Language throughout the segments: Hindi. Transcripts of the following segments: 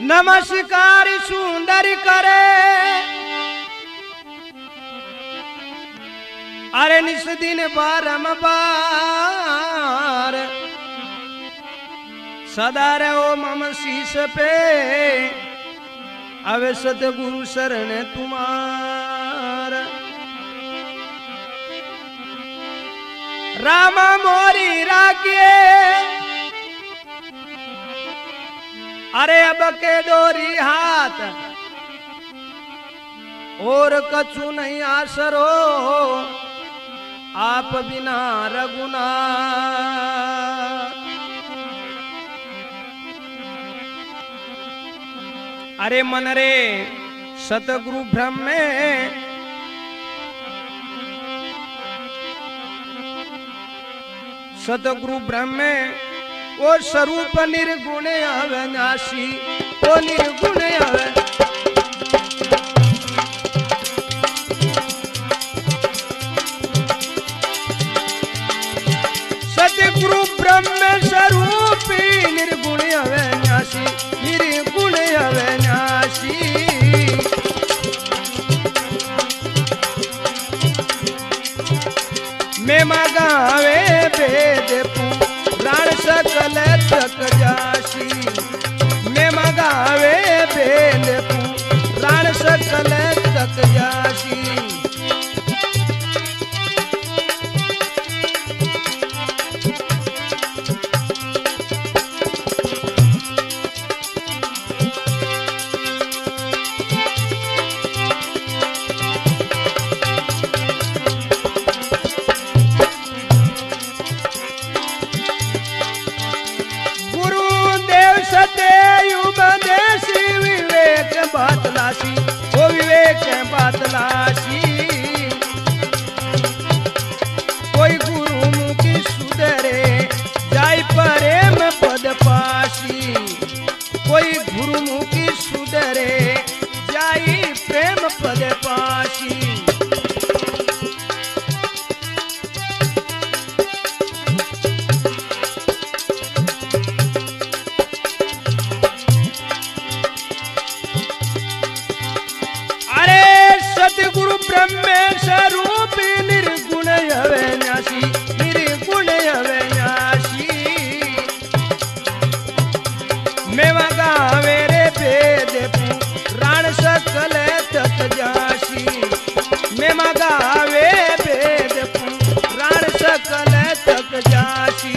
नमस्कार सुंदर करे अरे निस दिन बारंबार सदा रहो मम शीश पे अवे सतगुरु शरण तुम्हार। रामा मोरी राखिए अरे अब के डोरी हाथ और कछु नहीं आसरो आप बिना रघुनाथ। अरे मन रे सतगुरु ब्रह्म में सतगुरु ब्रह्म में वो स्वरूप निर्गुण अविनाशी वो निर्गुण सतगुरु ब्रह्म स्वरूप निर्गुण अविनाशी निर्गुण अविनाशी। मैं मगावे वेद पुराण सकल तक जासी मैं मगावे वेद पुराण सकल तक जासी। बातलासी वो विवेक बातलासी कोई गुरु मुखी सुधरे जाय प्रेम पद पासी कोई गुरु मुखी सुधरे जाय प्रेम पद पासी। सतगुरु ब्रह्म स्वरूप निर्गुण अविनाशी निर्गुण अविनाशी। मैं मगावे रे वेद पुराण सकल तक जासी मैं मगावे वेद पुराण सकल तक जासी।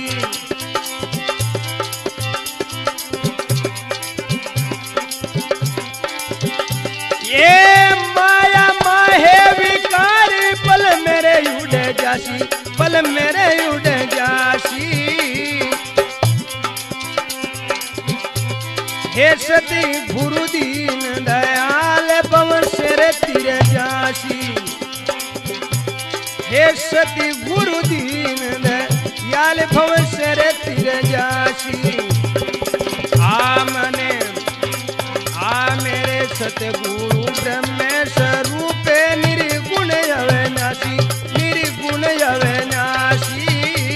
ये माया माहे विकारी पल मेरे उड़ जासी पल मेरे उड़ जासी। हे सती गुरु दीन दयाल पवन सिर तिर जासी हे सती गुरु दीन दयाल पवन सिर तिर जासी। आमने आ मेरे सतगुरु ब्रह्म स्वरूप निर्गुण अविनाशी निर्गुण अविनाशी।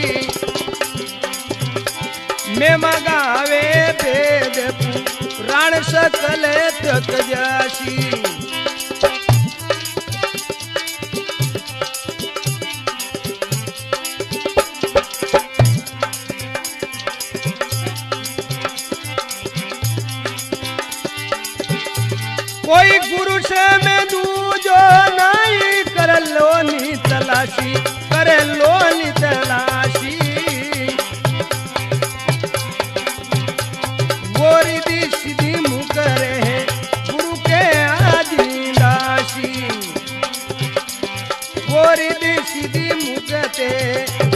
मैं मगावे वेद पुराण सकल तक जासी। कोई गुरु से मैं दूजो नहीं कर लो नी तलाशी कर लो नी तलाशी। वो रिधि सीधी मुँह करे है गुरु के आदिदासी वो रिधि सीधी मुँह कहते